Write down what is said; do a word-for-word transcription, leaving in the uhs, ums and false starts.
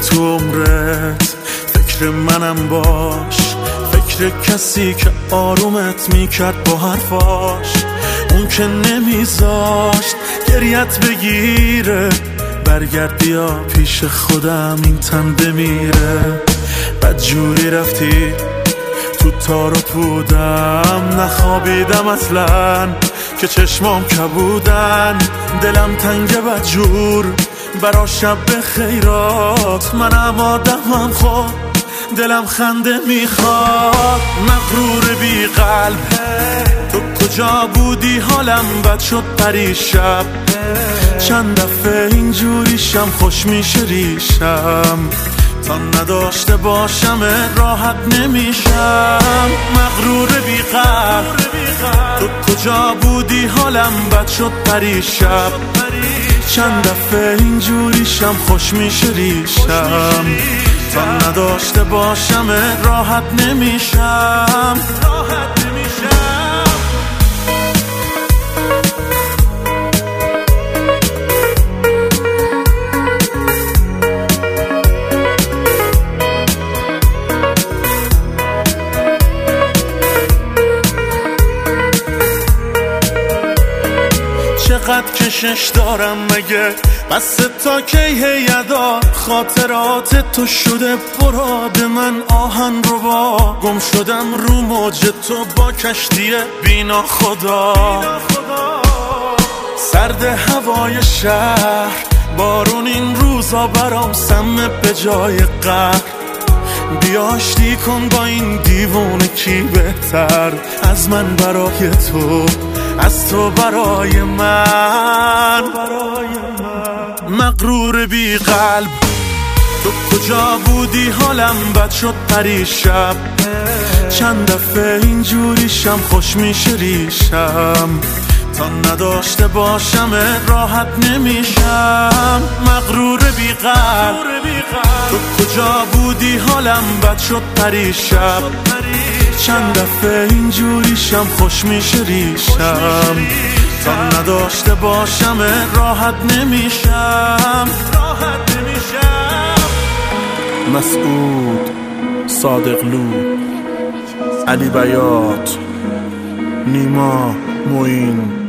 تو عمرت، فکر منم باش، فکر کسی که آرومت میکرد با حرفاش، اون که نمیذاشت گریت بگیره. برگردی یا پیش خودم این تن بمیره. بدجوری رفتی تو تار و پودم، نخوابیدم اصلا که چشمام کبودن. دلم تنگ بدجور برا شب خیرات، منم آدمم خود دلم خنده میخواد. مغرور بی قلب تو کجا بودی؟ حالم بد شد پریشب، چند دفعه اینجوریشم خوش میشه ریشم. تا نداشته باشم راحت نمیشم. مغرور بی قلب تو کجا بودی؟ حالم بد شد پریشب، چند دفعه اینجوریشم خوش میشه ریشم. تا نداشته باشم راحت نمیشم. چقدر کشش دارم مگه؟ بس تا کی هیدا خاطرات تو شده براد من آهن رو با. گم شدم رو موج تو با کشتی بینا خدا. سرد هوای شهر، بارون این روزا برام سمه به جای قهر. بیاشتی کن با این دیوونه کی بهتر از من برای تو، از تو برای من. مغرور بی قلب تو کجا بودی؟ حالم بد شد پریشب، چند دفعه اینجوریشم خوش میشه ریشم. تا نداشته باشم راحت نمیشم. مغرور بی قلب تو کجا بودی؟ حالم بد شد پریشب، چند دفعه اینجوریشم خوش میشه ریشم. تا نداشته باشم راحت نمیشم. مسعود، صادقلو، علی بیات، نیما، معین.